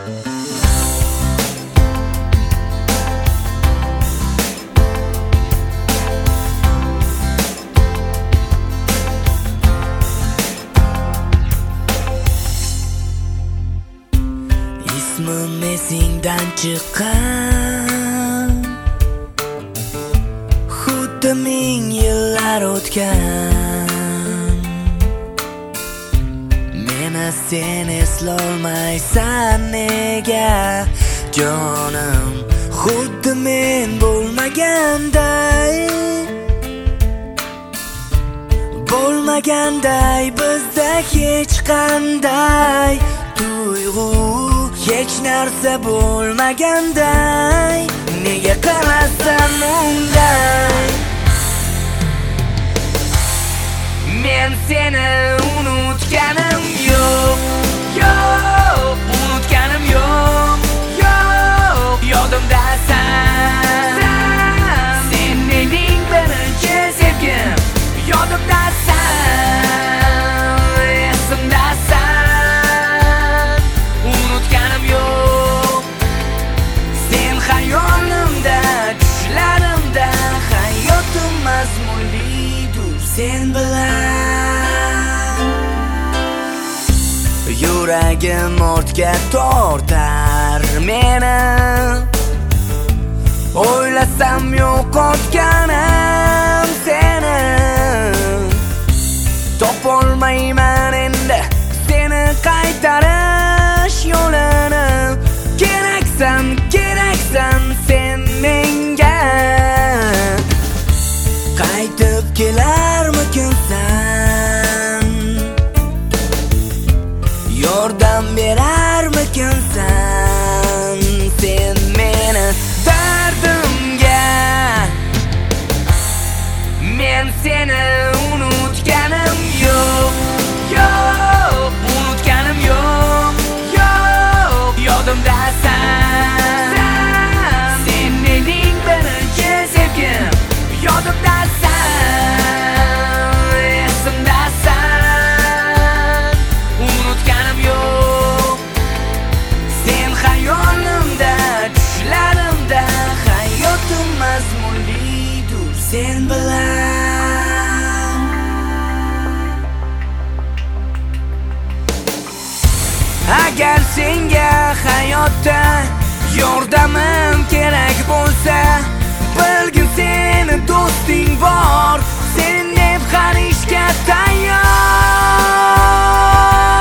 Ismim esingdan chiqqan, xuddi ming yillar o'tgan. Meni sen eslolmaysan nega jonim, xuddi men bo'lmaganday, bizda hech qanday tuyg'u, hech narsa bo'lmaganday. Nega qilasan unday? Men seni unutganim yo'q, unutganim yo'q, yodimdasan. Sen mening birinchi sevgim, yodimdasan, esimdasan. Unutganim yo'q, sen hayolimda, tushlarimda, hayotim mazmunlidur sen bilan. Yuragim ortga tortar meni, o'ylasam yo'qotganim seni. Topolmayman endi seni qaytarish yo'lini. Keraksan sen menga, qaytib kelarmikinsan, yordam berarmikinsan sen meni dardimga. Men seni unutganim yo'q, unutganim yo'q, yodimdasan. Sen mening birinchi sevgim, yodimdasan, esimdasan. Unutganim yo'q, sen hayolimda, tushlarimda, hayotim mazmunlidur sen bilan. Agar senga hayotda yordamim kerak bo'lsa, bilgin seni do'sting bor, sen deb har ishga tayyor.